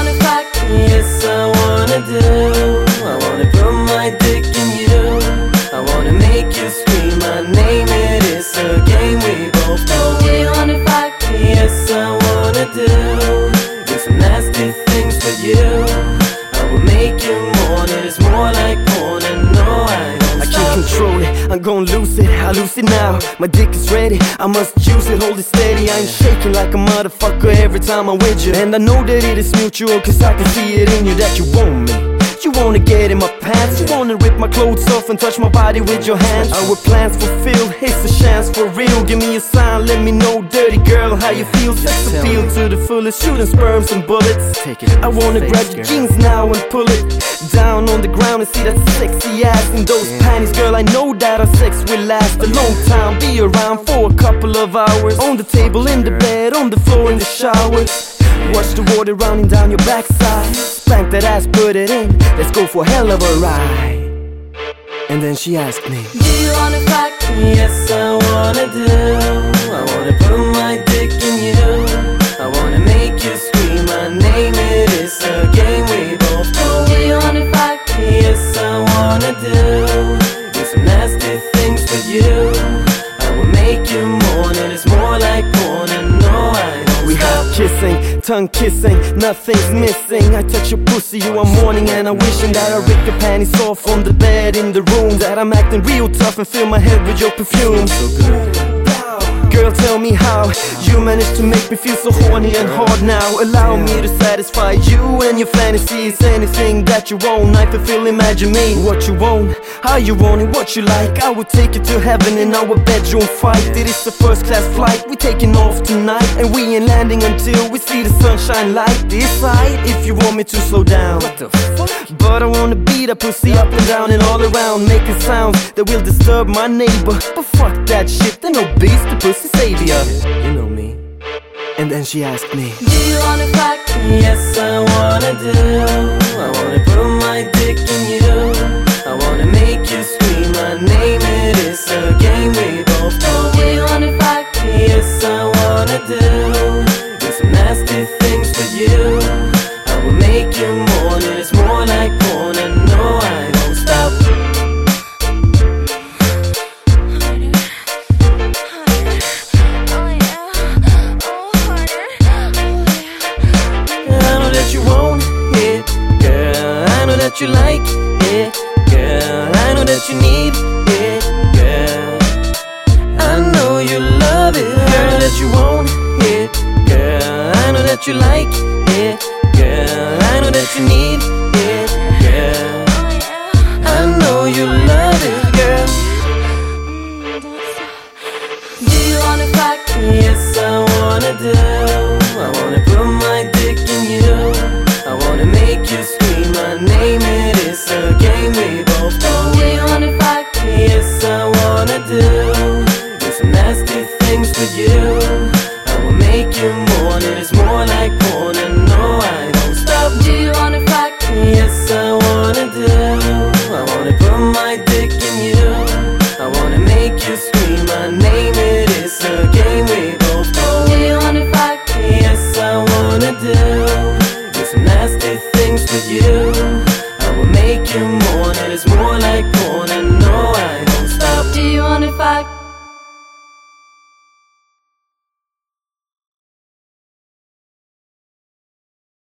wanna fuck? Yes, I wanna do. I wanna put my dick in you. I wanna make you scream my name. It is a game we both know. Do you wanna fuck? Yes, I wanna do some nasty things for you. I will make you mourn. It is more like porn, and no, I don't I stop. can't control it, I'm gon' lose it, I lose it now. My dick is ready, I must use it, hold it steady. I'm shaking like a motherfucker every time I'm with you. And I know that it is mutual, cause I can see it in you that you want me. You wanna get in my pants, you wanna rip my clothes off and touch my body with your hands. Our plans fulfilled, it's a chance for real. Give me a sign, let me know, dirty girl, how you feel. Sex appeal to the fullest, shooting sperms and bullets. I wanna grab your jeans now and pull it down on the ground and see that sexy ass in those panties. Girl, I know that our sex will last a long time. Be around for a couple of hours. On the table, in the bed, on the floor, in the showers. Watch the water running down your backside. Spank that ass, put it in. Let's go for a hell of a ride. And then she asked me, Do you wanna fuck? Yes, I wanna do. I wanna put my dick in you. I wanna make you scream my name. It is a game we both know. Do you wanna fuck? Yes, I wanna do some nasty things for you. I will make you mourn. It is more like porn, and no, I don't we stop. have kissing, tongue kissing, nothing's missing. I touch your pussy, you are mourning, and I'm wishing that I rip your panties off on the bed in the room. That I'm acting real tough and fill my head with your perfume. So good. Girl, tell me how you managed to make me feel so horny and hard now. Allow me to satisfy you and your fantasies. Anything that you want, I fulfill, imagine me. What you want, how you want it, what you like. I will take you to heaven in our bedroom fight. It is a first class flight, we taking off tonight. And we ain't landing until we see the sunshine light. Decide if you want me to slow down. What the fuck? But I wanna beat that pussy up and down and all around, making sounds that will disturb my neighbor. But fuck that shit, there no beast, the pussy savior. You know me. And then she asked me, Do you wanna fuck? Yes, I wanna do. I wanna put my dick in you. I wanna make you scream my name. It is a game we both know. Do you wanna fuck? Yes, I wanna do some nasty things for you. I will make you mourn. It is more like porn, and no, I don't stop. I know that you want it, girl. I know that you like it, girl. I know that you need it, girl. I know you love it, girl. That you want it, girl. I know that you like it, girl. I know that you need it, girl. I know you love it, girl. Do you wanna fuck? Yes, I wanna do.